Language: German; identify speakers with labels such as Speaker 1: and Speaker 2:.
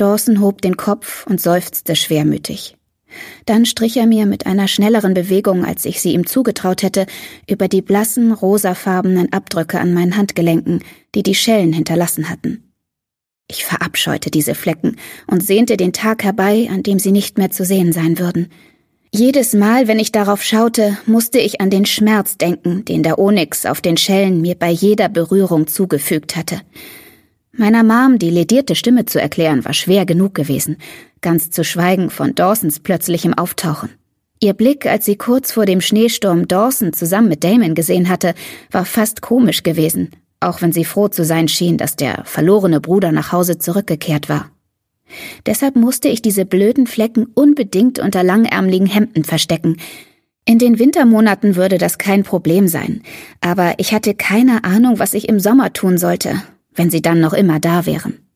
Speaker 1: Dawson hob den Kopf und seufzte schwermütig. Dann strich er mir mit einer schnelleren Bewegung, als ich sie ihm zugetraut hätte, über die blassen, rosafarbenen Abdrücke an meinen Handgelenken, die die Schellen hinterlassen hatten. Ich verabscheute diese Flecken und sehnte den Tag herbei, an dem sie nicht mehr zu sehen sein würden. Jedes Mal, wenn ich darauf schaute, musste ich an den Schmerz denken, den der Onyx auf den Schellen mir bei jeder Berührung zugefügt hatte. Meiner Mom die ledierte Stimme zu erklären, war schwer genug gewesen, ganz zu schweigen von Dawsons plötzlichem Auftauchen. Ihr Blick, als sie kurz vor dem Schneesturm Dawson zusammen mit Damon gesehen hatte, war fast komisch gewesen, auch wenn sie froh zu sein schien, dass der verlorene Bruder nach Hause zurückgekehrt war. Deshalb musste ich diese blöden Flecken unbedingt unter langärmeligen Hemden verstecken. In den Wintermonaten würde das kein Problem sein, aber ich hatte keine Ahnung, was ich im Sommer tun sollte, wenn sie dann noch immer da wären.